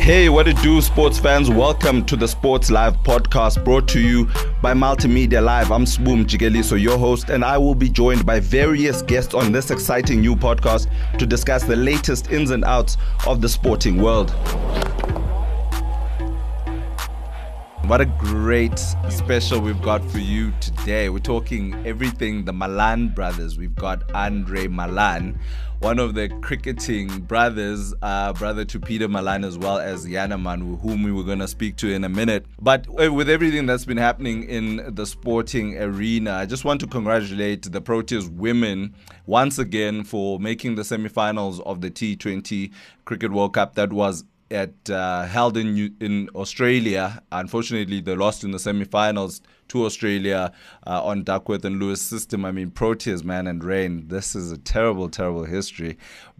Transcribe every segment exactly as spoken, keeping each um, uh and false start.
Hey, what it do, sports fans? Welcome to the Sports Live podcast brought to you by Multimedia Live. I'm Sboom Jigeliso, your host, and I will be joined by various guests on this exciting new podcast to discuss the latest ins and outs of the sporting world. What a great special we've got for you today. We're talking everything the Malan brothers. We've got Andre Malan, one of the cricketing brothers, uh, brother to Peter Malan, as well as Yanaman, whom we were going to speak to in a minute. But with everything that's been happening in the sporting arena, I just want to congratulate the Proteas women once again for making the semi-finals of the T twenty Cricket World Cup that was at uh, held in in Australia. Unfortunately, they lost in the semi-finals to Australia uh, on Duckworth and Lewis system. I mean, Proteas, man, and rain. This is a terrible, terrible history.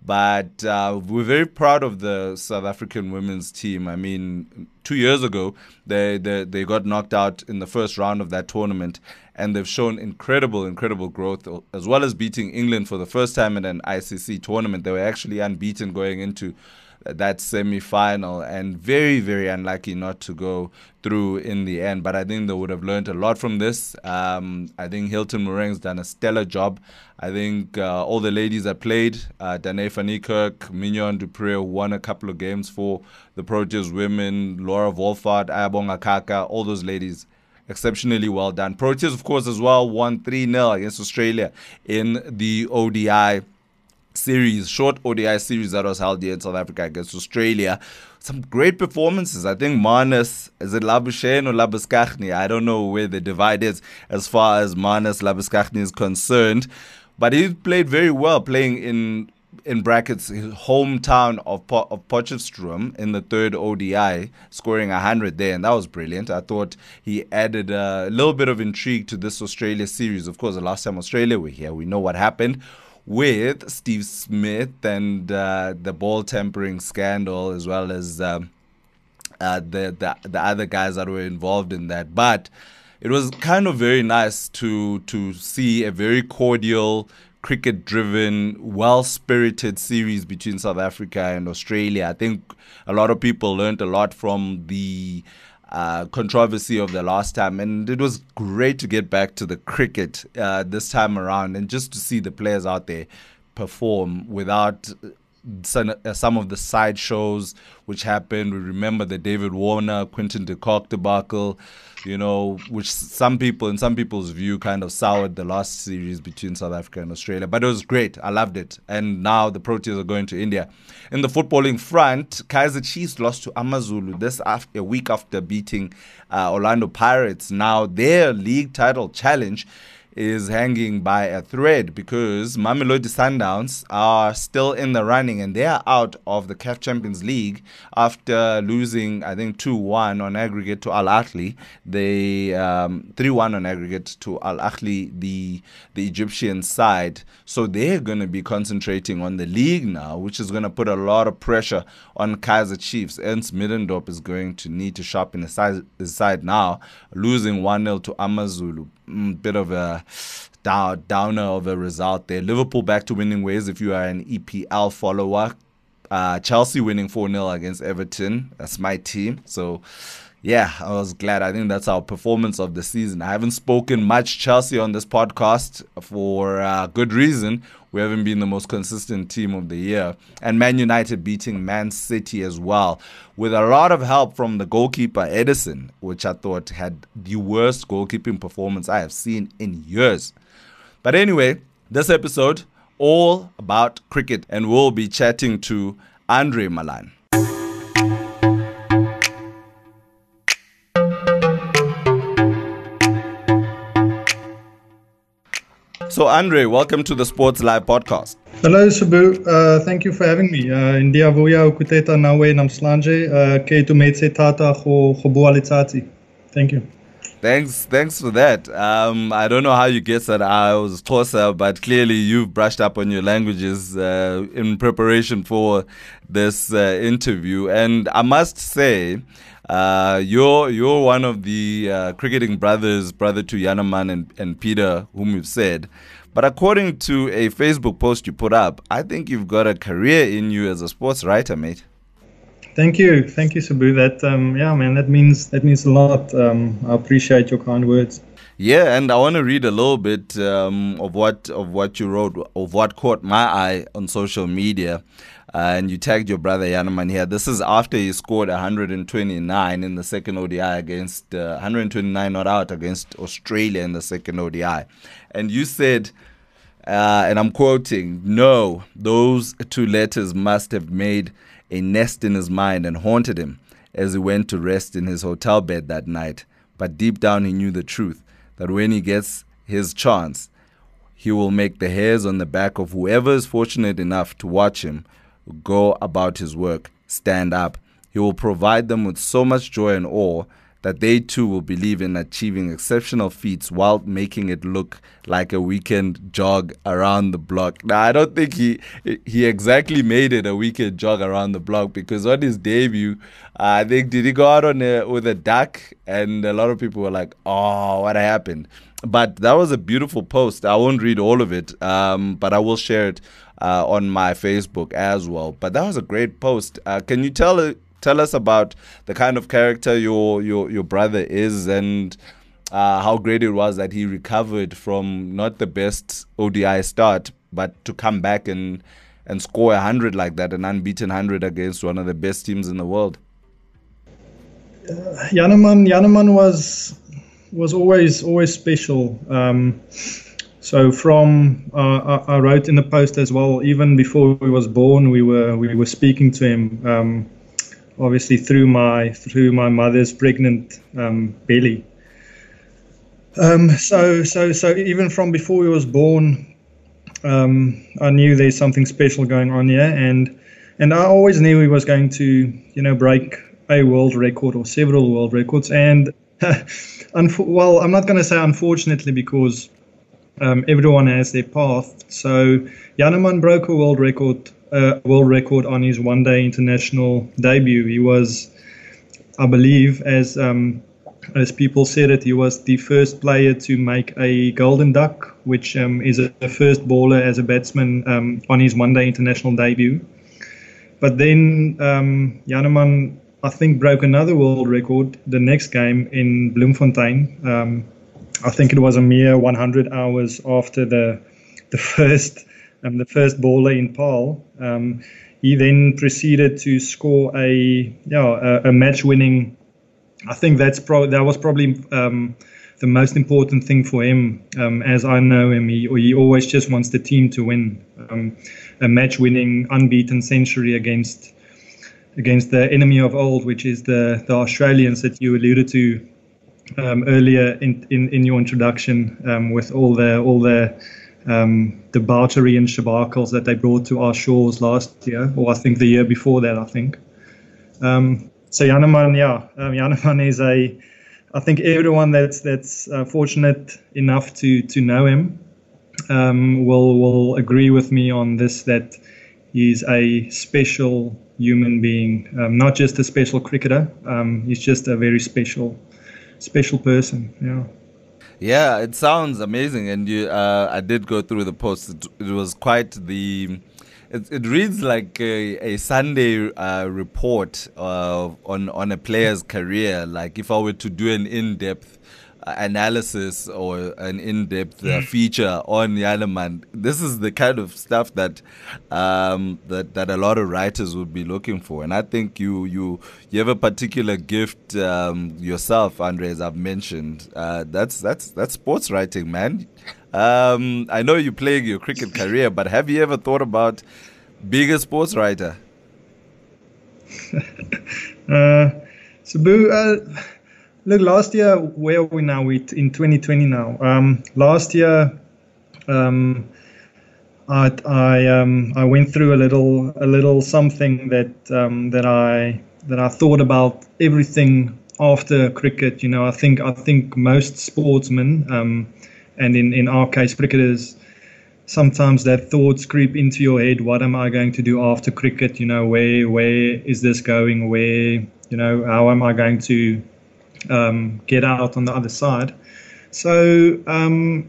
But uh, we're very proud of the South African women's team. I mean, two years ago, they, they they got knocked out in the first round of that tournament, and they've shown incredible, incredible growth, as well as beating England for the first time in an I C C tournament. They were actually unbeaten going into that semi-final, and very, very unlucky not to go through in the end. But I think they would have learned a lot from this. Um, I think Hilton Moraing's done a stellar job. I think uh, all the ladies that played, uh, Danae van Niekerk, Mignon du Preez, who won a couple of games for the Proteas women, Laura Wolfart, Ayabonga Kaka, all those ladies, exceptionally well done. Proteas, of course, as well, won three nil against Australia in the O D I series, short O D I series that was held here in South Africa against Australia. Some great performances. I think Marnus, is it Labuschagne or Labuschagne? I don't know where the divide is as far as Marnus Labuschagne is concerned, but he played very well, playing in in brackets his hometown of, po- of Potchefstroom in the third O D I, scoring one hundred there, and that was brilliant. I thought he added a little bit of intrigue to this Australia series. Of course, the last time Australia were here, we know what happened with Steve Smith and uh, the ball tampering scandal, as well as um, uh, the, the the other guys that were involved in that. But it was kind of very nice to to see a very cordial, cricket-driven, well-spirited series between South Africa and Australia. I think a lot of people learned a lot from the Uh, controversy of the last time, and it was great to get back to the cricket uh, this time around, and just to see the players out there perform without some, uh, some of the side shows which happened. We remember the David Warner, Quinton de Kock debacle, you know, which some people, in some people's view, kind of soured the last series between South Africa and Australia. But it was great. I loved it. And now the Proteas are going to India. In the footballing front, Kaizer Chiefs lost to Amazulu this after, a week after beating uh, Orlando Pirates. Now their league title challenge is hanging by a thread, because Mamelodi Sundowns are still in the running, and they are out of the C A F Champions League after losing, I think, two one on aggregate to Al Ahly. They um, three one on aggregate to Al Ahly, the the Egyptian side. So they're going to be concentrating on the league now, which is going to put a lot of pressure on Kaizer Chiefs. Ernst Middendorp is going to need to sharpen his side, his side now, losing one nil to Amazulu. Bit of a down, downer of a result there. Liverpool back to winning ways if you are an E P L follower. Uh, Chelsea winning four nil against Everton. That's my team. So, yeah, I was glad. I think that's our performance of the season. I haven't spoken much Chelsea on this podcast for uh, good reason. We haven't been the most consistent team of the year. And Man United beating Man City as well, with a lot of help from the goalkeeper Edison, which I thought had the worst goalkeeping performance I have seen in years. But anyway, this episode, all about cricket, and we'll be chatting to Andre Malan. So, Andre, welcome to the Sports Live podcast. Hello, Sabu. Uh, thank you for having me. Uh, India vuya ukuteta nawe namslanje ke tumetse tata go go bua letsatsi. Thank you. Thanks, thanks for that. Um, I don't know how you guessed that I was Xhosa, but clearly you've brushed up on your languages uh, in preparation for this uh, interview. And I must say, uh, you're you're one of the uh, cricketing brothers, brother to Yanaman and, and Peter, whom you've said. But according to a Facebook post you put up, I think you've got a career in you as a sports writer, mate. Thank you, thank you, Sabu. That um, yeah, man, that means that means a lot. Um, I appreciate your kind words. Yeah, and I want to read a little bit um, of what of what you wrote, of what caught my eye on social media. Uh, and you tagged your brother Janneman here. This is after he scored one hundred twenty-nine in the second O D I against uh, one hundred twenty-nine not out against Australia in the second O D I. And you said, uh, and I'm quoting, "No, those two letters must have made a nest in his mind and haunted him as he went to rest in his hotel bed that night. But deep down he knew the truth, that when he gets his chance, he will make the hairs on the back of whoever is fortunate enough to watch him go about his work stand up. He will provide them with so much joy and awe that they too will believe in achieving exceptional feats while making it look like a weekend jog around the block." Now, I don't think he he exactly made it a weekend jog around the block, because on his debut, uh, I think, did he go out on a, with a duck? And a lot of people were like, "Oh, what happened?" But that was a beautiful post. I won't read all of it, um, but I will share it uh, on my Facebook as well. But that was a great post. Uh, can you tell tell us about the kind of character your your your brother is, and uh, how great it was that he recovered from not the best O D I start, but to come back and and score a hundred like that, an unbeaten hundred against one of the best teams in the world? Uh, Janneman, Janneman was was always always special. Um, so from uh, I, I wrote in the post as well. Even before he was born, we were we were speaking to him. Um, obviously through my through my mother's pregnant um, belly. Um, so so so even from before he was born, um, I knew there's something special going on here, and and I always knew he was going to, you know, break a world record or several world records. And well, I'm not going to say unfortunately, because um, everyone has their path. So Janneman broke a world record. Uh, world record on his one-day international debut. He was, I believe, as um, as people said it, he was the first player to make a golden duck, which um, is a, a first baller as a batsman um, on his one-day international debut. But then um, Janneman, I think, broke another world record the next game in Bloemfontein. Um, I think it was a mere one hundred hours after the the first. Um, the first baller in Paarl. Um, he then proceeded to score a yeah a, a match-winning. I think that's pro- that was probably um, the most important thing for him. Um, as I know him, he he always just wants the team to win. Um, a match-winning, unbeaten century against against the enemy of old, which is the the Australians that you alluded to um, earlier in, in in your introduction, um, with all the all the Um, debauchery and shabakals that they brought to our shores last year, or I think the year before that, I think. Um, so Janneman, yeah, um, Janneman is a, I think everyone that's that's uh, fortunate enough to to know him um, will will agree with me on this, that he's a special human being, um, not just a special cricketer. Um, he's just a very special, special person. Yeah. Yeah, it sounds amazing, and you, uh, I did go through the post. It, it was quite the. It, it reads like a, a Sunday uh, report uh, on on a player's career. Like if I were to do an in-depth analysis or an in-depth uh, feature on Janneman, this is the kind of stuff that um, that that a lot of writers would be looking for. And I think you you you have a particular gift um, yourself, Andre, as I've mentioned. Uh, that's that's that's sports writing, man. Um, I know you're playing your cricket career, but have you ever thought about being a sports writer? uh, Sabu, uh, look, last year, where are we now? We in twenty twenty now. Um, last year, um, I I um I went through a little a little something that um that I that I thought about everything after cricket. You know, I think I think most sportsmen, um, and in in our case, cricketers, sometimes that thoughts creep into your head. What am I going to do after cricket? You know, where where is this going? Where, you know, how am I going to um, get out on the other side? So um,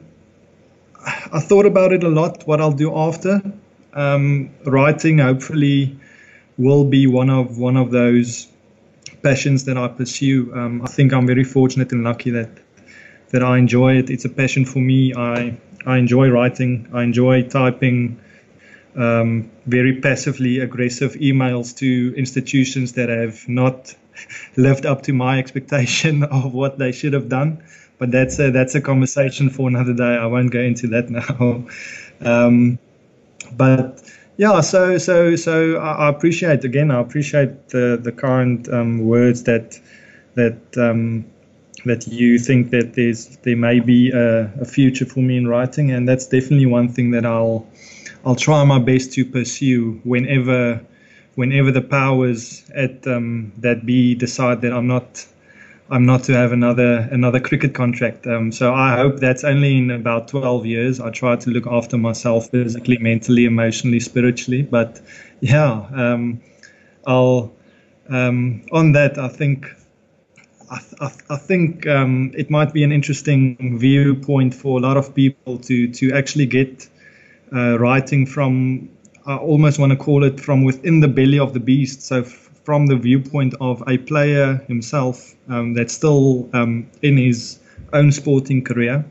I thought about it a lot, what I'll do after. Um, writing, hopefully, will be one of one of those passions that I pursue. Um, I think I'm very fortunate and lucky that that I enjoy it. It's a passion for me. I I enjoy writing. I enjoy typing um, very passively aggressive emails to institutions that have not lived up to my expectation of what they should have done. But that's a, that's a conversation for another day. I won't go into that now. Um, but yeah, so so so I appreciate again. I appreciate the the kind um, words that that um, that you think that there's there may be a, a future for me in writing, and that's definitely one thing that I'll I'll try my best to pursue whenever whenever the powers at um, that be decide that I'm not. I'm not to have another another cricket contract. Um, so I hope that's only in about twelve years. I try to look after myself physically, mentally, emotionally, spiritually. But yeah, um, I'll um, on that. I think I, I, I think um, it might be an interesting viewpoint for a lot of people to to actually get uh, writing from. I almost want to call it from within the belly of the beast. So. From the viewpoint of a player himself um, that's still um, in his own sporting career,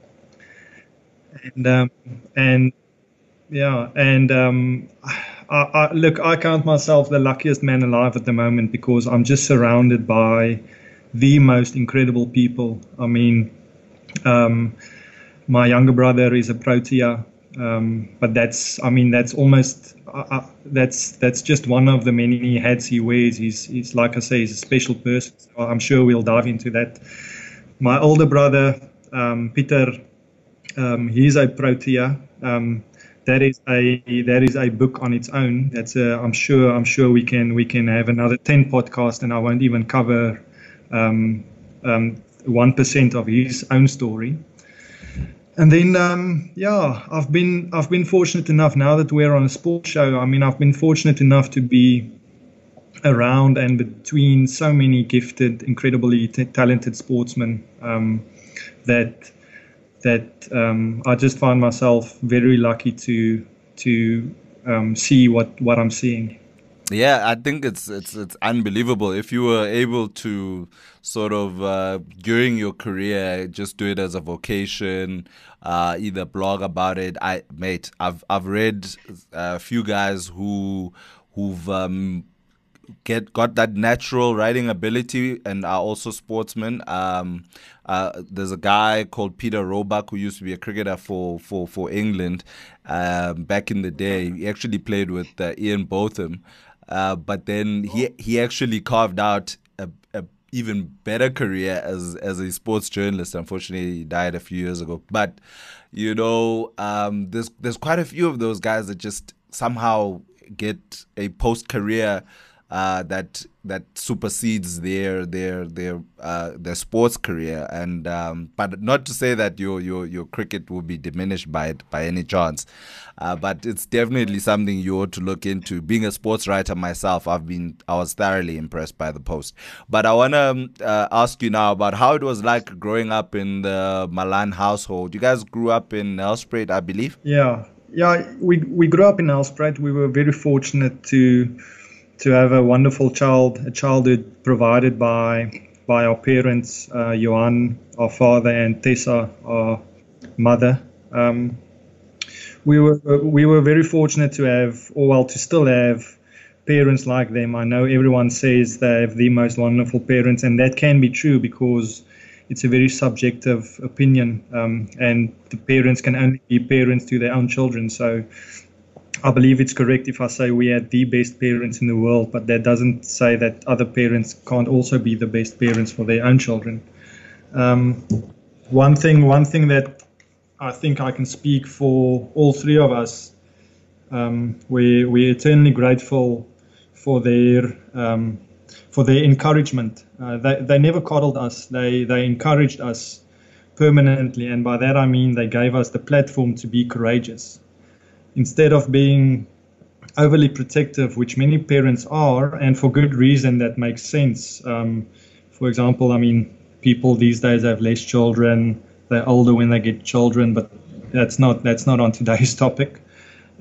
and um, and yeah, and um, I, I, look, I count myself the luckiest man alive at the moment because I'm just surrounded by the most incredible people. I mean, um, my younger brother is a Protea. Um, but that's, I mean, that's almost, uh, that's that's just one of the many hats he wears. He's, he's, like I say, he's a special person. So I'm sure we'll dive into that. My older brother, um, Peter, um, he's a Protea. Um, that is a that is a book on its own. That's a, I'm sure I'm sure we can we can have another ten podcasts, and I won't even cover um, um, one percent of his own story. And then, um, yeah, I've been I've been fortunate enough now that we're on a sports show. I mean, I've been fortunate enough to be around and between so many gifted, incredibly t- talented sportsmen um, that that um, I just find myself very lucky to to um, see what, what I'm seeing. Yeah, I think it's it's it's unbelievable. If you were able to sort of uh, during your career just do it as a vocation, uh, either blog about it. I mate, I've I've read a few guys who who've um, get got that natural writing ability and are also sportsmen. Um, uh, there's a guy called Peter Roebuck who used to be a cricketer for for for England um, back in the day. He actually played with uh, Ian Botham. Uh, but then he he actually carved out a, a even better career as as a sports journalist. Unfortunately, he died a few years ago. But you know, um, there's there's quite a few of those guys that just somehow get a post career uh, that that supersedes their their their uh, their sports career. And um, but not to say that your your your cricket will be diminished by it by any chance. Uh, but it's definitely something you ought to look into. Being a sports writer myself, I've been I was thoroughly impressed by the post. But I want to uh, ask you now about how it was like growing up in the Malan household. You guys grew up in Nelspruit, I believe. Yeah, yeah. We we grew up in Nelspruit. We were very fortunate to to have a wonderful child, a childhood provided by by our parents, uh, Johan, our father, and Tessa, our mother. Um, We were we were very fortunate to have, or well, to still have parents like them. I know everyone says they have the most wonderful parents, and that can be true because it's a very subjective opinion, um, and the parents can only be parents to their own children. So I believe it's correct if I say we had the best parents in the world, but that doesn't say that other parents can't also be the best parents for their own children. Um, one thing, one thing that I think I can speak for all three of us. Um, we we're eternally grateful for their um, for their encouragement. Uh, they they never coddled us. They they encouraged us permanently, and by that I mean they gave us the platform to be courageous. Instead of being overly protective, which many parents are, and for good reason, that makes sense. Um, for example, I mean, people these days have less children. They're older when they get children, but that's not that's not on today's topic.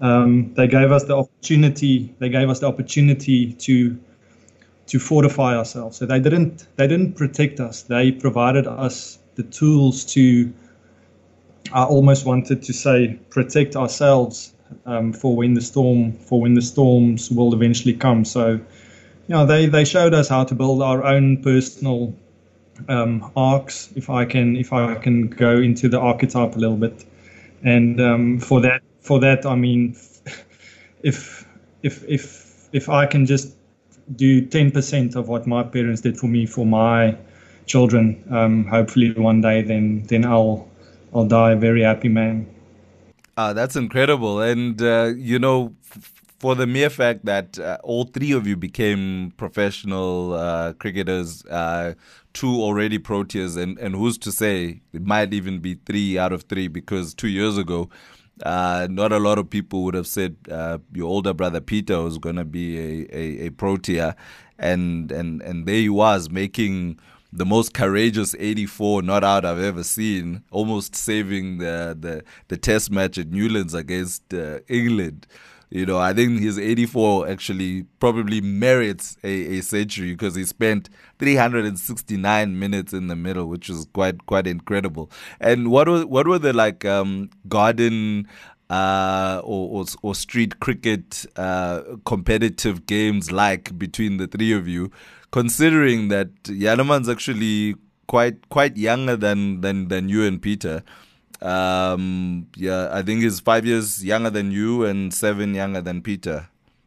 um, they gave us the opportunity. They gave us the opportunity to to fortify ourselves. So they didn't they didn't protect us. They provided us the tools to, I almost wanted to say, protect ourselves um, for when the storm for when the storms will eventually come. So, you know, they, they showed us how to build our own personal um, arcs. If I can if I can go into the archetype a little bit, and um, for that for that I mean, if if if if I can just do ten percent of what my parents did for me for my children, um, hopefully one day, then then I'll I'll die a very happy man. Ah, that's incredible. And, uh, you know, f- for the mere fact that uh, all three of you became professional uh, cricketers, uh, two already Proteas, and, and who's to say it might even be three out of three, because two years ago, uh, not a lot of people would have said uh, your older brother Peter was going to be a, a, a Protea. And, and, and there he was making the most courageous eighty-four not out I've ever seen, almost saving the the, the test match at Newlands against uh, England. You know, I think his eighty-four actually probably merits a, a century, because he spent three hundred sixty-nine minutes in the middle, which was quite quite incredible. And what were what were the like um, garden uh, or, or or street cricket uh, competitive games like between the three of you? Considering that Yaneman's actually quite quite younger than than than you and Peter. Um, yeah, I think he's five years younger than you and seven younger than Peter.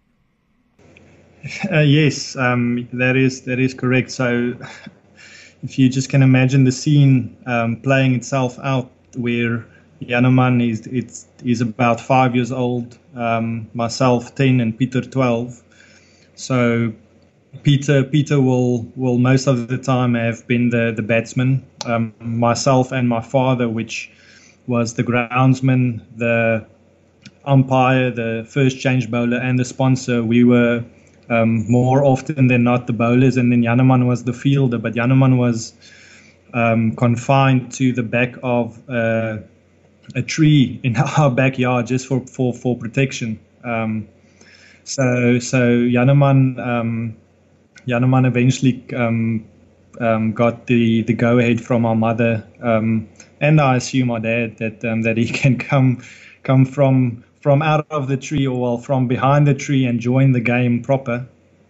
Uh, yes, um, that is that is correct. So, if you just can imagine the scene um, playing itself out, where Yaneman is it's is about five years old, um, myself ten, and Peter twelve. So. Peter Peter will will most of the time have been the the batsman. Um, myself and my father, which was the groundsman, the umpire, the first change bowler, and the sponsor. We were um, more often than not the bowlers, and then Yaneman was the fielder. But Yaneman was um, confined to the back of uh, a tree in our backyard just for for for protection. Um, so so Yaneman. Um, Yaneman eventually um, um, got the, the go-ahead from our mother, um, and I assume our dad, that um, that he can come come from from out of the tree, or well, from behind the tree, and join the game proper.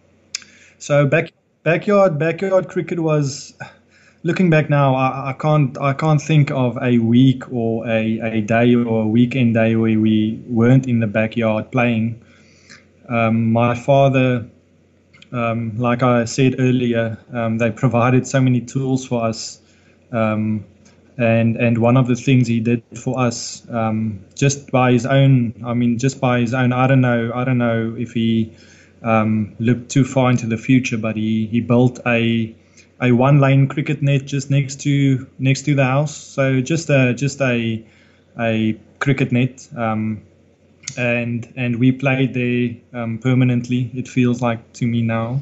So back backyard backyard cricket was, looking back now, I, I can't I can't think of a week or a, a day or a weekend day where we weren't in the backyard playing. Um, my father. Um, like I said earlier, um, they provided so many tools for us, um, and and one of the things he did for us, um, just by his own, I mean, just by his own, I don't know, I don't know if he um, looked too far into the future, but he, he built a a one lane cricket net just next to next to the house, so just a just a a cricket net. Um, And and we played there um, permanently. It feels like to me now.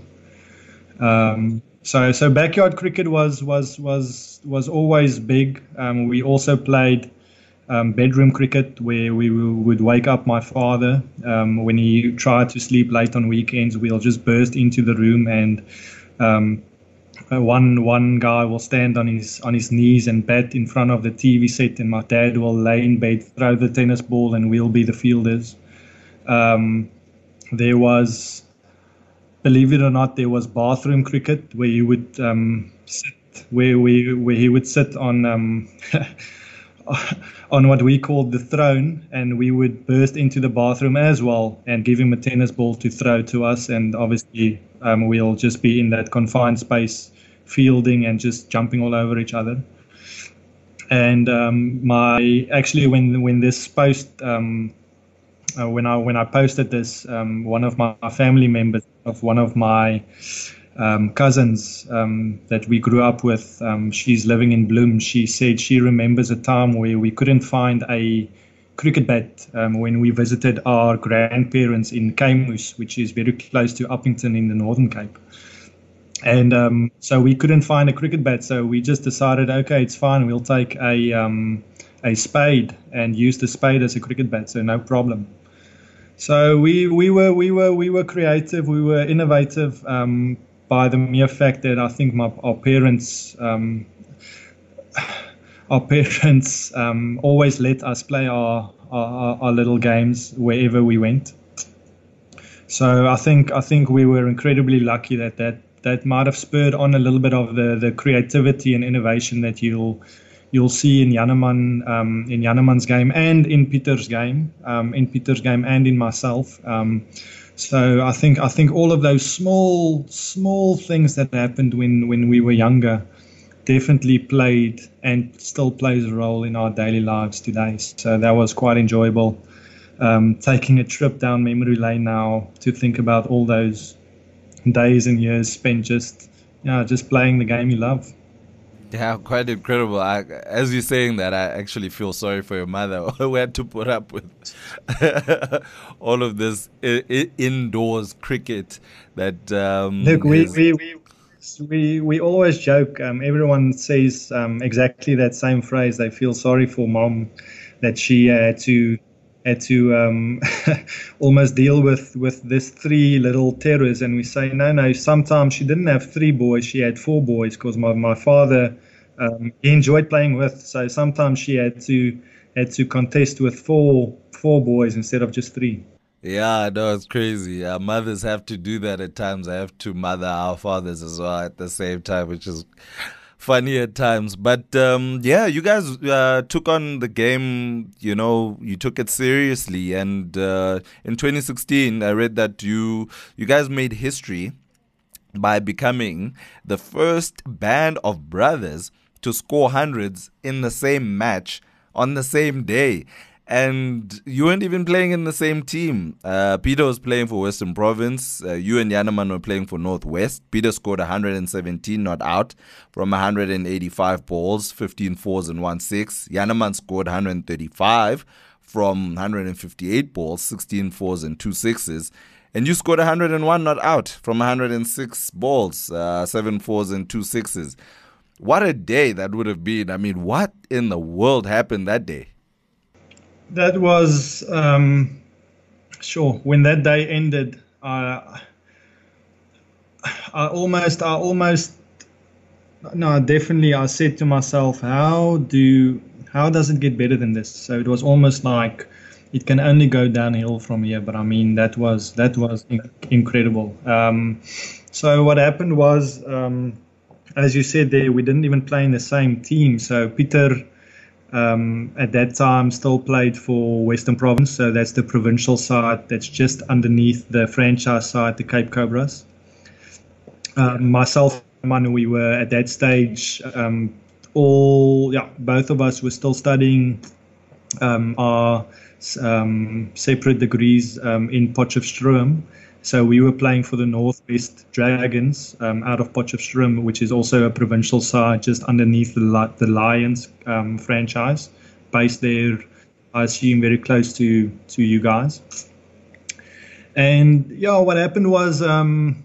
Um, so so backyard cricket was was was was always big. Um, we also played um, bedroom cricket, where we would wake up my father um, when he tried to sleep late on weekends. We'll just burst into the room, and um, one one guy will stand on his on his knees and bat in front of the T V set, and my dad will lay in bed, throw the tennis ball, and we'll be the fielders. Um, there was, believe it or not, there was bathroom cricket, where you would um, sit, where we where he would sit on um, on what we called the throne, and we would burst into the bathroom as well and give him a tennis ball to throw to us, and obviously um, we'll just be in that confined space, fielding and just jumping all over each other. And um, my actually when when this post um, uh, when I when I posted this, um, one of my family members of one of my um, cousins um, that we grew up with, um, she's living in Bloem. She said she remembers a time where we couldn't find a cricket bat um, when we visited our grandparents in Keimus, which is very close to Uppington in the Northern Cape. And um, so we couldn't find a cricket bat, so we just decided, okay, it's fine, we'll take a um, a spade and use the spade as a cricket bat, so no problem. So we, we were we were we were creative, we were innovative um, by the mere fact that I think my our parents um, our parents um, always let us play our, our our little games wherever we went. So I think I think we were incredibly lucky that that, that might have spurred on a little bit of the, the creativity and innovation that you'll you'll see in Janneman, um, in Janneman's game and in Pieter's game, um, in Pieter's game and in myself. Um, so I think I think all of those small small things that happened when, when we were younger definitely played and still plays a role in our daily lives today. So that was quite enjoyable. Um, taking a trip down memory lane now to think about all those days and years spent just yeah just playing the game you love. Yeah, quite incredible. I, as you're saying that, I actually feel sorry for your mother who had to put up with all of this I- I- indoors cricket. That um, Look, we is, we we we, we always joke. Um, everyone says um, exactly that same phrase. They feel sorry for mom that she had to had to um, almost deal with with this three little terrors. And we say no, no. Sometimes she didn't have three boys; she had four boys because my my father um, he enjoyed playing with. So sometimes she had to had to contest with four four boys instead of just three. yeah, no, it's crazy. Our mothers have to do that at times. I have to mother our fathers as well at the same time, which is funny at times. But um, yeah, you guys uh, took on the game, you know, you took it seriously. And uh, in twenty sixteen, I read that you you guys made history by becoming the first band of brothers to score hundreds in the same match on the same day. And you weren't even playing in the same team. Uh, Peter was playing for Western Province. Uh, you and Janneman were playing for Northwest. Peter scored one hundred seventeen not out from one hundred eighty-five balls, fifteen fours and one six. Janneman scored one hundred thirty-five from one hundred fifty-eight balls, sixteen fours and two sixes. And you scored one hundred one not out from one hundred six balls, uh, seven fours and two sixes. What a day that would have been. I mean, what in the world happened that day? That was um, sure. When that day ended, I, I almost, I almost, no, definitely. I said to myself, how do, how does it get better than this? So it was almost like it can only go downhill from here. But I mean, that was that was in- incredible. Um, so what happened was, um, as you said there, we didn't even play in the same team. So Peter. Um, at that time still played for Western Province, so that's the provincial side that's just underneath the franchise side, the Cape Cobras. Um, myself and Manu, we were at that stage, um, all, yeah, both of us were still studying um, our um, separate degrees um, in Potchefstroom. So we were playing for the Northwest Dragons um, out of Potchefstroom, which is also a provincial side just underneath the, the Lions um, franchise, based there, I assume, very close to, to you guys. And yeah, what happened was, um,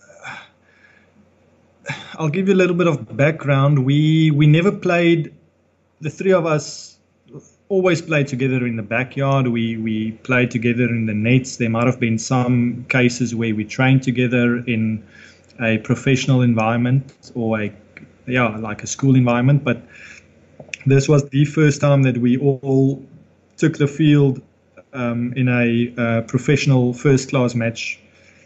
I'll give you a little bit of background. We we never played, the three of us always played together in the backyard. We we played together in the nets. There might have been some cases where we trained together in a professional environment or a yeah like a school environment. But this was the first time that we all took the field um, in a uh, professional first class match.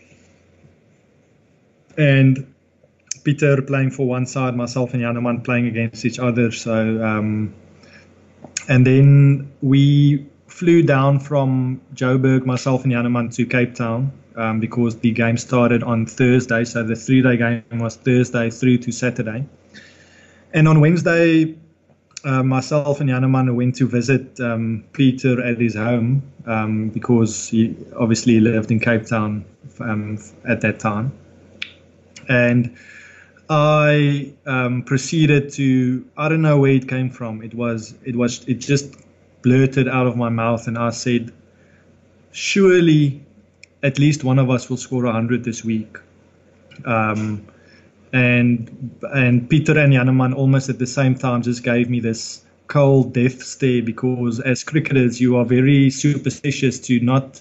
And Peter playing for one side, myself and Janneman playing against each other. So. Um, And then we flew down from Joburg, myself and Janneman, to Cape Town um, because the game started on Thursday. So the three-day game was Thursday through to Saturday. And on Wednesday, uh, myself and Janneman went to visit um, Peter at his home um, because he obviously lived in Cape Town um, at that time. And I um, proceeded to, I don't know where it came from. It was, it was, it just blurted out of my mouth, and I said, surely at least one of us will score one hundred this week. Um, and and Peter and Janneman almost at the same time just gave me this cold death stare, because as cricketers you are very superstitious to not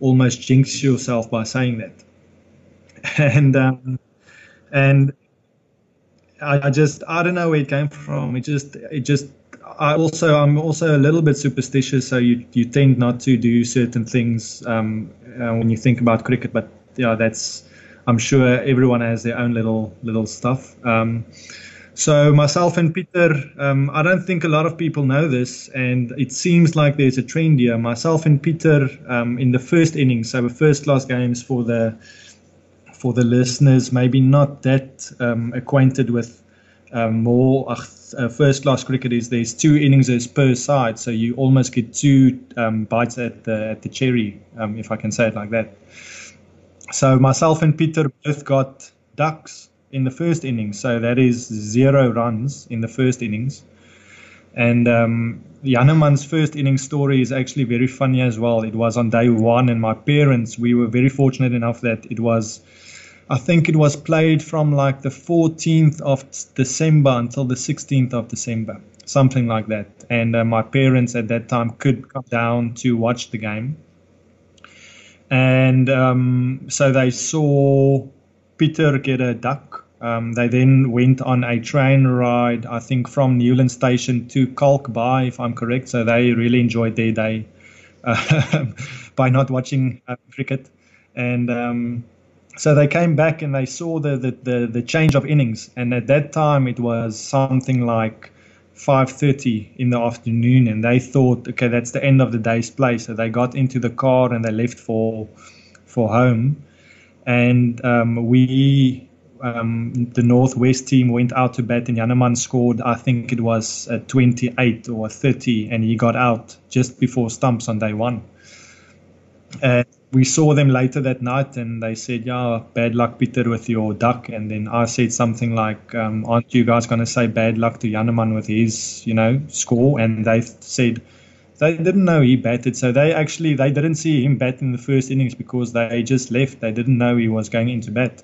almost jinx yourself by saying that. And um, and I, I just I don't know where it came from. It just it just I also I'm also a little bit superstitious, so you you tend not to do certain things um, uh, when you think about cricket. But yeah, that's I'm sure everyone has their own little little stuff. Um, so myself and Peter, um, I don't think a lot of people know this, and it seems like there's a trend here. Myself and Peter um, in the first innings, so the first class games for the for the listeners, maybe not that um, acquainted with um, more uh, first class cricket, is there's two innings per side, so you almost get two um, bites at the at the cherry, um, if I can say it like that. So myself and Peter both got ducks in the first innings, so that is zero runs in the first innings. And um, Janneman's first innings story is actually very funny as well. It was on day one, and my parents, we were very fortunate enough that it was, I think it was played from like the fourteenth of December until the sixteenth of December, something like that. And uh, my parents at that time could come down to watch the game. And um, so they saw Peter get a duck. Um, they then went on a train ride, I think, from Newland Station to Kalk Bay, if I'm correct. So they really enjoyed their day uh, by not watching uh, cricket. And um, so they came back and they saw the, the, the, the change of innings. And at that time, it was something like five thirty in the afternoon. And they thought, okay, that's the end of the day's play. So they got into the car and they left for, for home. And um, we... Um, the Northwest team went out to bat, and Janneman scored, I think it was a twenty-eight or a thirty, and he got out just before stumps on day one. And we saw them later that night, and they said, yeah, bad luck, Peter, with your duck. And then I said something like, um, aren't you guys going to say bad luck to Janneman with his, you know, score? And they said they didn't know he batted, so they actually, they didn't see him bat in the first innings because they just left. They didn't know he was going into bat.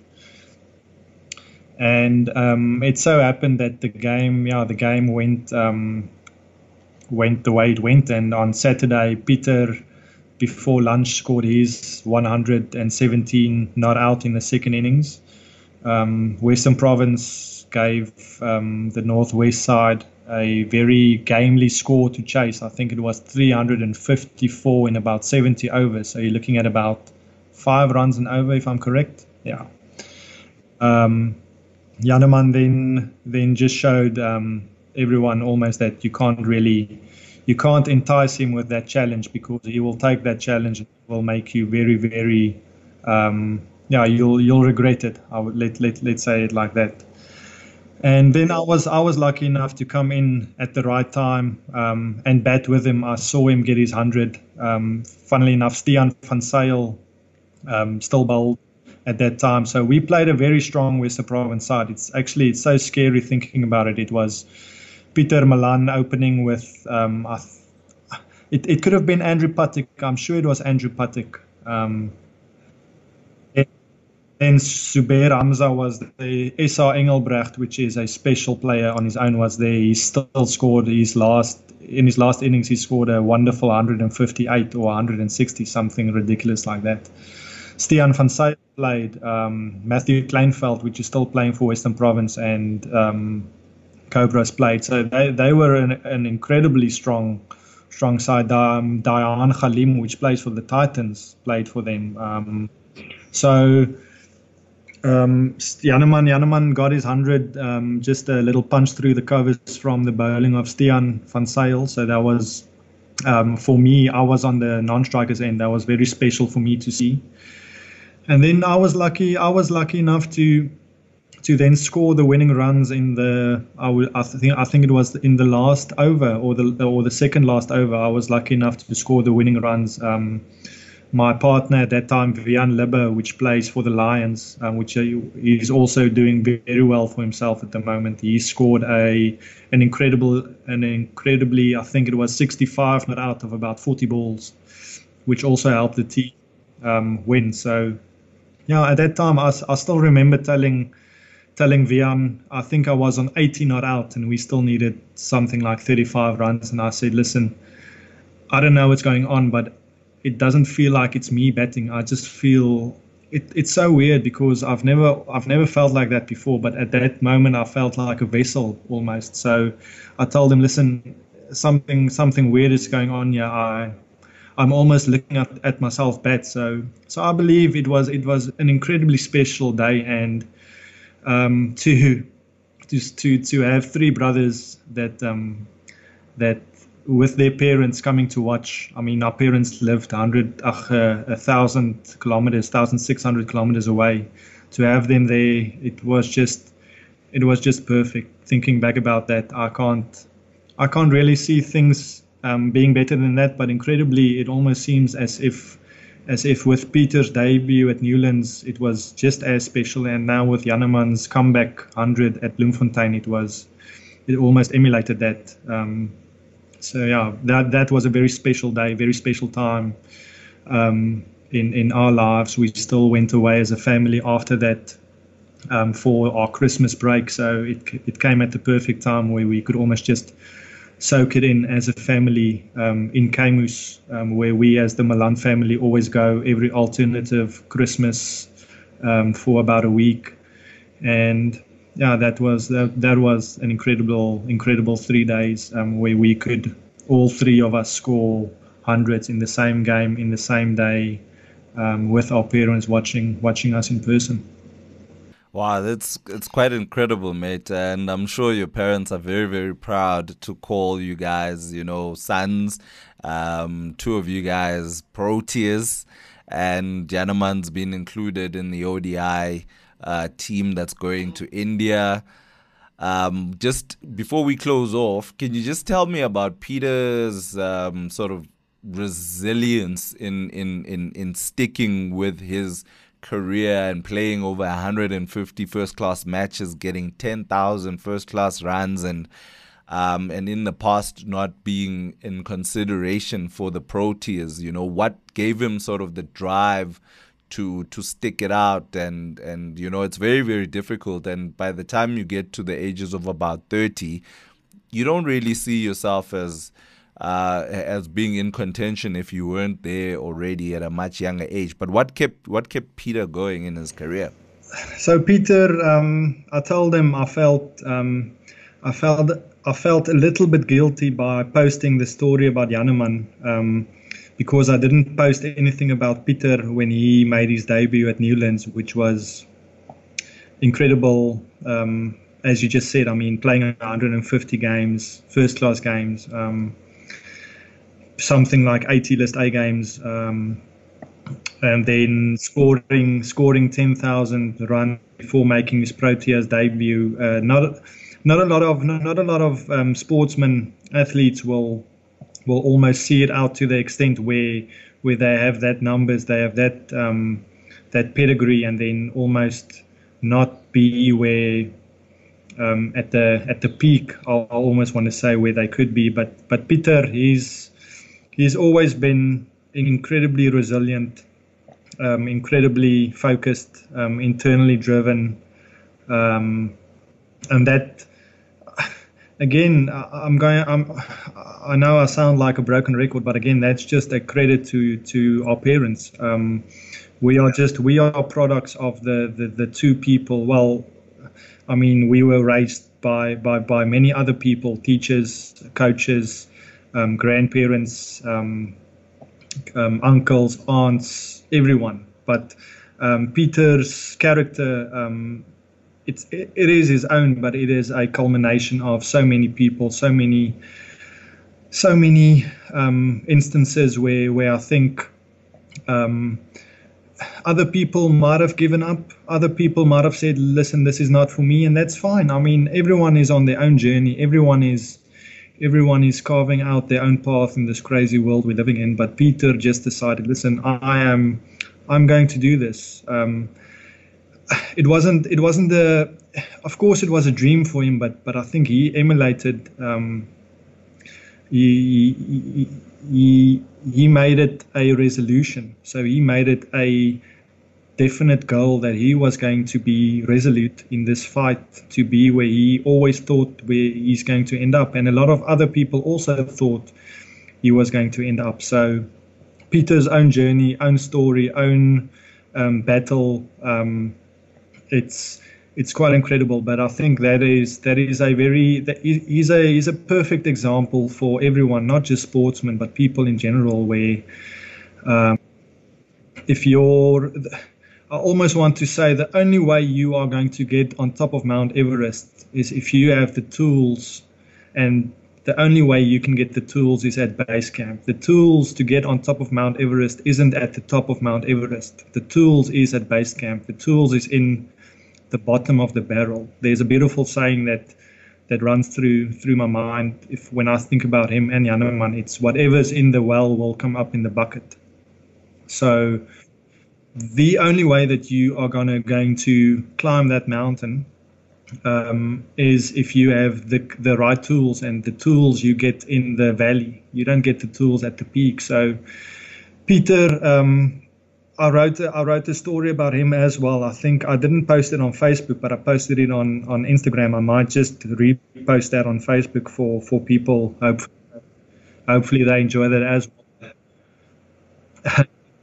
And um, it so happened that the game, yeah, the game went um, went the way it went. And on Saturday, Peter, before lunch, scored his one hundred seventeen not out in the second innings. Um, Western Province gave um, the Northwest side a very gamely score to chase. I think it was three hundred fifty-four in about seventy overs. So you're looking at about five runs an over, if I'm correct. Yeah. Um, Janneman then then just showed um, everyone almost that you can't really, you can't entice him with that challenge, because he will take that challenge and will make you very, very, um, yeah, you'll you'll regret it. I would let let let's say it like that. And then I was I was lucky enough to come in at the right time um, and bat with him. I saw him get his hundred. Um, funnily enough, Stian van Zyl um, still bowled at that time. So we played a very strong Western Province side. It's actually, it's so scary thinking about it. It was Peter Malan opening with, um, I th- it, it could have been Andrew Patik. I'm sure it was Andrew Patik. Um, then Zubair Hamza was the S R Engelbrecht, which is a special player on his own, was there. He still scored his last, in his last innings, he scored a wonderful one hundred fifty-eight or one hundred sixty, something ridiculous like that. Stian van Zyl played, um, Matthew Kleinveld, which is still playing for Western Province, and um, Cobras played. So they, they were an, an incredibly strong strong side. Um, Dayan Khalim, which plays for the Titans, played for them. Um, so um, Janneman, Janneman got his one hundred, um, just a little punch through the covers from the bowling of Stian van Zyl. So that was, um, for me, I was on the non-strikers end. That was very special for me to see. And then I was lucky. I was lucky enough to to then score the winning runs in the. I, w- I think I think it was in the last over or the or the second last over. I was lucky enough to score the winning runs. Um, my partner at that time, Vivian Libber, which plays for the Lions, um, which is also doing very well for himself at the moment. He scored a an incredible, an incredibly, I think it was sixty-five not out of about forty balls, which also helped the team um, win. So. Yeah, at that time, I, I still remember telling telling Vian, I think I was on eighty not out, and we still needed something like thirty-five runs. And I said, listen, I don't know what's going on, but it doesn't feel like it's me batting. I just feel it, it's so weird because I've never I've never felt like that before. But at that moment, I felt like a vessel almost. So I told him, listen, something something weird is going on here. I I'm almost looking at, at myself bat. So so I believe it was it was an incredibly special day, and um, to to to to have three brothers that um, that. with their parents coming to watch. I mean, our parents lived one hundred, uh, a thousand kilometers, one thousand six hundred kilometers away. To have them there, it was just, it was just perfect. Thinking back about that, I can't, I can't really see things um, being better than that. But incredibly, it almost seems as if, as if with Pieter's debut at Newlands, it was just as special. And now with Janneman's comeback one hundred at Bloemfontein, it was, it almost emulated that. Um, So yeah, that that was a very special day, very special time um, in in our lives. We still went away as a family after that um, for our Christmas break. So it it came at the perfect time where we could almost just soak it in as a family um, in Kaimus, um, where we as the Malan family always go every alternative Christmas um, for about a week. And yeah, that was that, that was an incredible, incredible three days um, where we could, all three of us, score hundreds in the same game, in the same day, um, with our parents watching watching us in person. Wow, that's it's quite incredible, mate. And I'm sure your parents are very, very proud to call you guys, you know, sons. Um, two of you guys, Proteas, and Janneman's been included in the O D I Uh, team that's going to India. Um, just before we close off, can you just tell me about Pieter's um, sort of resilience in, in, in, in sticking with his career and playing over one hundred fifty first-class matches, getting ten thousand first-class runs, and um, and in the past not being in consideration for the Proteas? You know, what gave him sort of the drive to to stick it out? And and you know, it's very, very difficult, and by the time you get to the ages of about thirty, you don't really see yourself as uh as being in contention if you weren't there already at a much younger age. But what kept what kept Pieter going in his career? So Pieter, um I told him I felt um I felt I felt a little bit guilty by posting the story about Janneman, um because I didn't post anything about Pieter when he made his debut at Newlands, which was incredible. Um, as you just said, I mean, playing one hundred fifty games, first-class games, um, something like eighty List A games, um, and then scoring scoring ten thousand runs before making his Proteas debut. Uh, not not a lot of not, not a lot of um, sportsmen, athletes will. will almost see it out to the extent where where they have that numbers, they have that um, that pedigree, and then almost not be where um, at the at the peak. I almost want to say where they could be, but but Pieter, he's he's always been incredibly resilient, um, incredibly focused, um, internally driven, um, and that. Again, I'm going. I'm, I know I sound like a broken record, but again, that's just a credit to to our parents. Um, we are just we are products of the, the, the two people. Well, I mean, we were raised by by, by many other people: teachers, coaches, um, grandparents, um, um, uncles, aunts, everyone. But um, Pieter's character. Um, It's, it is his own, but it is a culmination of so many people, so many, so many um, instances where, where I think um, other people might have given up. Other people might have said, "Listen, this is not for me," and that's fine. I mean, everyone is on their own journey. Everyone is, everyone is carving out their own path in this crazy world we're living in. But Pieter just decided, "Listen, I am, I'm going to do this." Um, It wasn't. It wasn't the. Of course, it was a dream for him, but but I think he emulated. Um, he, he he he made it a resolution. So he made it a definite goal that he was going to be resolute in this fight, to be where he always thought where he's going to end up, and a lot of other people also thought he was going to end up. So Peter's own journey, own story, own um, battle. Um, it's it's quite incredible. But I think that is that is a very that he- he's a he's a perfect example for everyone, not just sportsmen, but people in general. Where um, if you're, I almost want to say the only way you are going to get on top of Mount Everest is if you have the tools, and the only way you can get the tools is at base camp. The tools to get on top of Mount Everest isn't at the top of Mount Everest. The tools is at base camp. The tools is in the bottom of the barrel. There's a beautiful saying that that runs through through my mind if when I think about him and Janeman. It's whatever's in the well will come up in the bucket. So the only way that you are gonna going to climb that mountain um, is if you have the the right tools, and the tools you get in the valley. You don't get the tools at the peak. So Peter, um, I wrote a, I wrote a story about him as well. I think I didn't post it on Facebook, but I posted it on, on Instagram. I might just repost that on Facebook for for people. Hopefully, hopefully they enjoy that as well.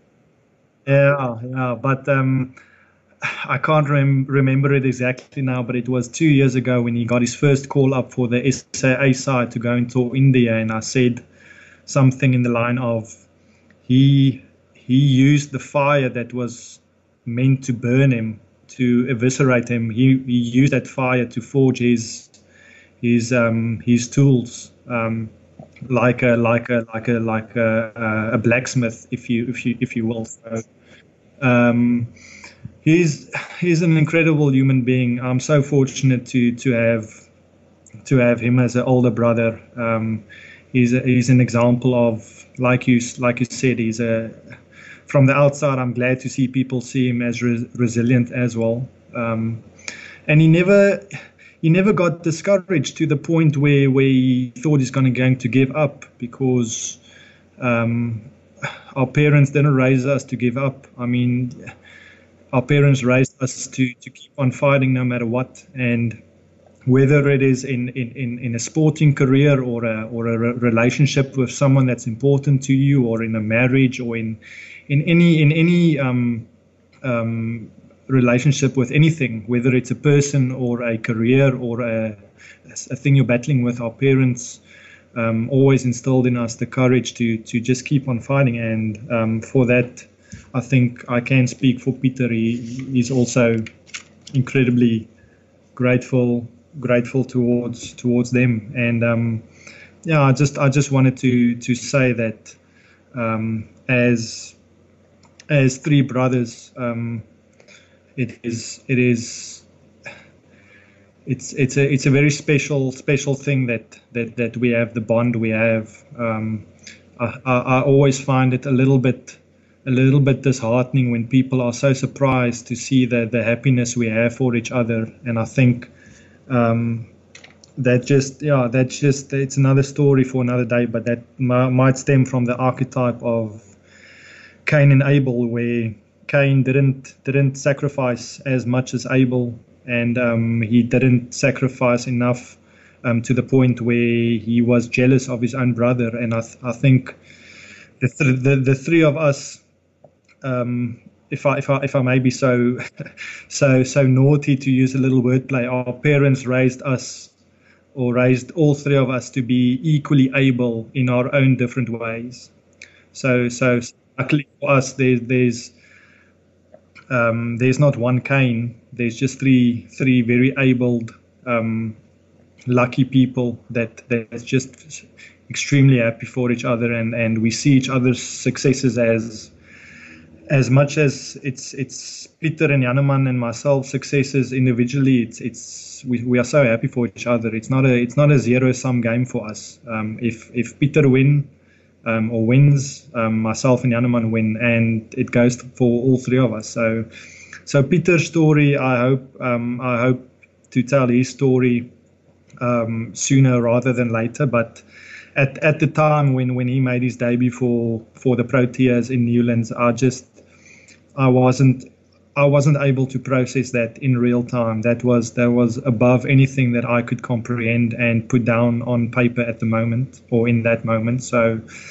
Yeah, yeah, but um, I can't rem- remember it exactly now, but it was two years ago when he got his first call up for the S A A side to go and tour India, and I said something in the line of he he used the fire that was meant to burn him, to eviscerate him. He, he used that fire to forge his his um, his tools, um, like a like a like a like a, a blacksmith, if you if you if you will. So, um, he's he's an incredible human being. I'm so fortunate to to have to have him as an older brother. Um, he's a, he's an example of, like you like you said, he's a from the outside. I'm glad to see people see him as res- resilient as well. Um, and he never he never got discouraged to the point where, where he thought he's going to going to give up, because um, our parents didn't raise us to give up. I mean, our parents raised us to, to keep on fighting no matter what. And whether it is in, in, in, in a sporting career, or a or a re- relationship with someone that's important to you, or in a marriage, or in in any in any um, um, relationship with anything, whether it's a person or a career or a, a thing you're battling with, our parents um, always instilled in us the courage to to just keep on fighting. And um, for that, I think I can speak for Peter. He, he's also incredibly grateful grateful towards towards them. And um, yeah, I just I just wanted to to say that um, as as three brothers, um, it is it is it's it's a it's a very special special thing that that that we have the bond we have. Um, I, I, I always find it a little bit a little bit disheartening when people are so surprised to see the the happiness we have for each other. And I think um, that just yeah that's just it's another story for another day. But that m- might stem from the archetype of Cain and Abel, where Cain didn't didn't sacrifice as much as Abel, and um, he didn't sacrifice enough um, to the point where he was jealous of his own brother. And I th- I think the, th- the the three of us, um, if I if I if I may be so so so naughty to use a little wordplay, our parents raised us, or raised all three of us, to be equally able in our own different ways. So so luckily for us, there, there's um, there's not one Cain. There's just three three very abled, um, lucky people that that's just extremely happy for each other, and, and we see each other's successes as as much as it's it's Peter and Janeman and myself successes individually. It's it's we, we are so happy for each other. It's not a it's not a zero sum game for us. Um, if if Peter win um, or wins, um, myself and Janeman win, and it goes for all three of us. So so Peter's story, I hope um, I hope to tell his story um, sooner rather than later. But at at the time when, when he made his debut for for the Proteas in Newlands, I just I wasn't I wasn't able to process that in real time. That was that was above anything that I could comprehend and put down on paper at the moment, or in that moment. So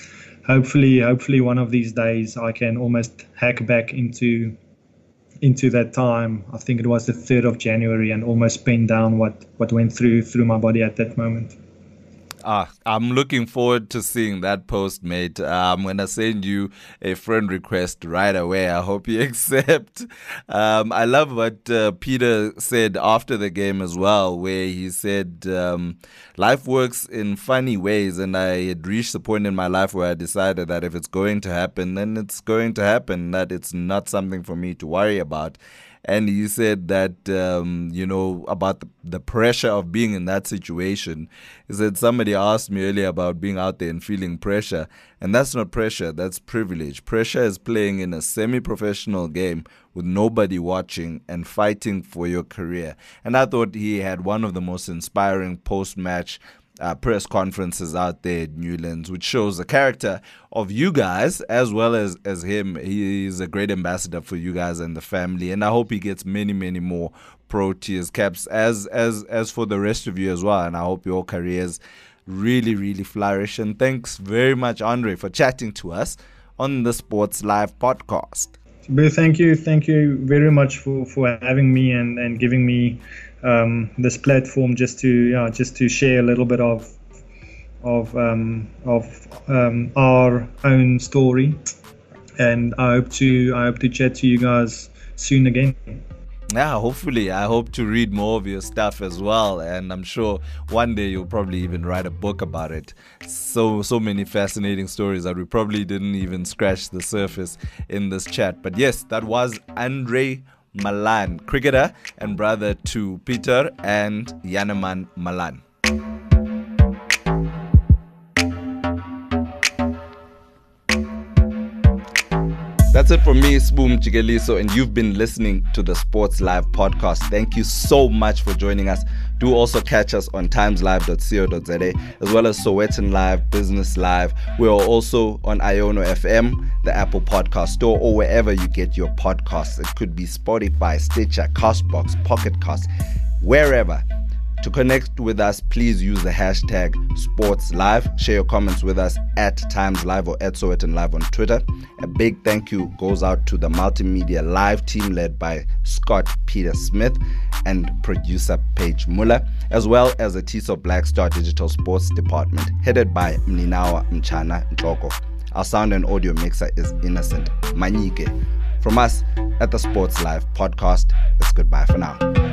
hopefully, hopefully one of these days I can almost hack back into into that time. I think it was the third of January, and almost pen down what, what went through through my body at that moment. Ah, I'm looking forward to seeing that post, mate. I'm going to send you a friend request right away. I hope you accept. Um, I love what uh, Peter said after the game as well, where he said, um, life works in funny ways. And I had reached the point in my life where I decided that if it's going to happen, then it's going to happen, that it's not something for me to worry about. And he said that, um, you know, about the, the pressure of being in that situation. He said, somebody asked me earlier about being out there and feeling pressure. And that's not pressure, that's privilege. Pressure is playing in a semi-professional game with nobody watching and fighting for your career. And I thought he had one of the most inspiring post-match Uh, press conferences out there at Newlands, which shows the character of you guys as well as, as him. He is a great ambassador for you guys and the family, and I hope he gets many, many more Proteas caps as as as for the rest of you as well. And I hope your careers really, really flourish. And thanks very much, Andre, for chatting to us on the Sports Live podcast. But thank you, thank you very much for, for having me and, and giving me um, this platform just to yeah, just to share a little bit of of um, of um, our own story. And I hope to I hope to chat to you guys soon again. Yeah, hopefully. I hope to read more of your stuff as well, and I'm sure one day you'll probably even write a book about it. So, so many fascinating stories that we probably didn't even scratch the surface in this chat. But yes, that was Andre Malan, cricketer and brother to Peter and Janneman Malan. That's it from me, Spoom Chigeliso, and you've been listening to the Sports Live podcast. Thank you so much for joining us. Do also catch us on times live dot co dot za, as well as Sowetan Live, Business Live. We are also on Iono F M, the Apple Podcast Store, or wherever you get your podcasts. It could be Spotify, Stitcher, Castbox, Pocket Cast, wherever. To connect with us, please use the hashtag SportsLive. Share your comments with us at TimesLive or at Sowetan Live on Twitter. A big thank you goes out to the Multimedia Live team led by Scott Peter Smith and producer Paige Muller, as well as the T S O Black Star Digital Sports Department headed by Mninawa Mchana Ntloko. Our sound and audio mixer is Innocent Manyike. From us at the Sports Live podcast, it's goodbye for now.